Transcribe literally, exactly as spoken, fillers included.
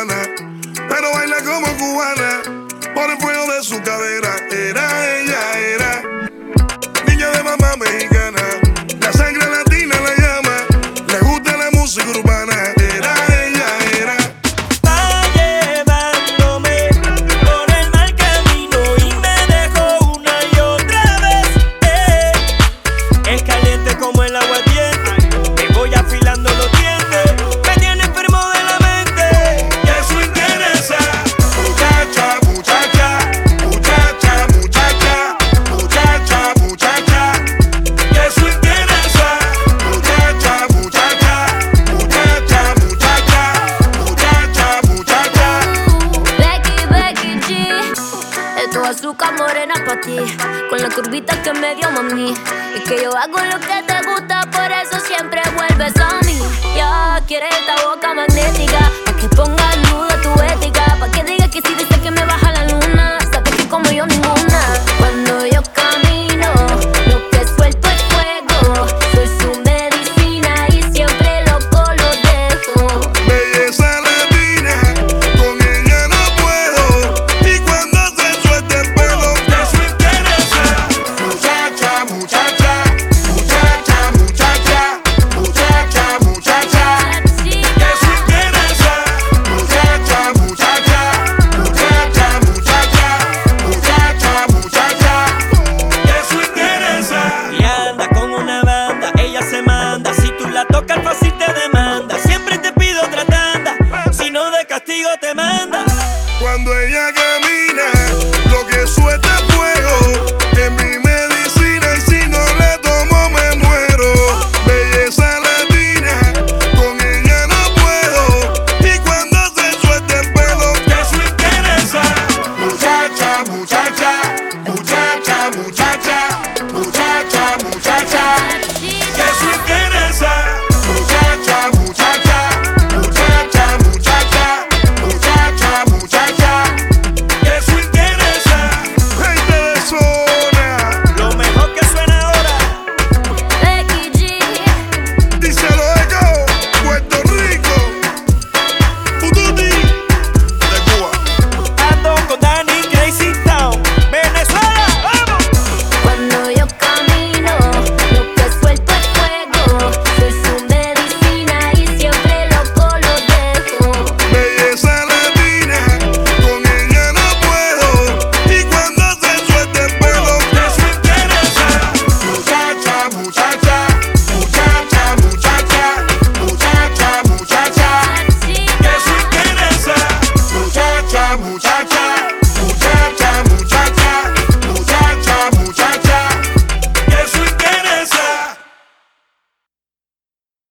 peruana, pero baila como cubana, por el fuego de su cadera. Era ella, era niña de mamá mexicana, la sangre latina la llama, le gusta la música urbana. Era ella, era. Va llevándome por el mal camino y me dejó una y otra vez. Eh. Es caliente como el agua tiene, me voy afilando los dientes, me tiene enfermo de la mente. Y eso interesa. Muchacha, muchacha, muchacha, muchacha, muchacha, muchacha. Y eso interesa. Muchacha, muchacha, muchacha, muchacha, muchacha, muchacha. Becky, Becky G, esto es azúcar morena pa' ti, con la curvita que me dio mami. Y que yo hago lo que te gusta, por eso siempre vuelves a mí. Ya quieres esta boca magnética, pa' que ponga en duda tu ética, pa' que digas que si dices que me baja la luna, sabes que como yo ninguna.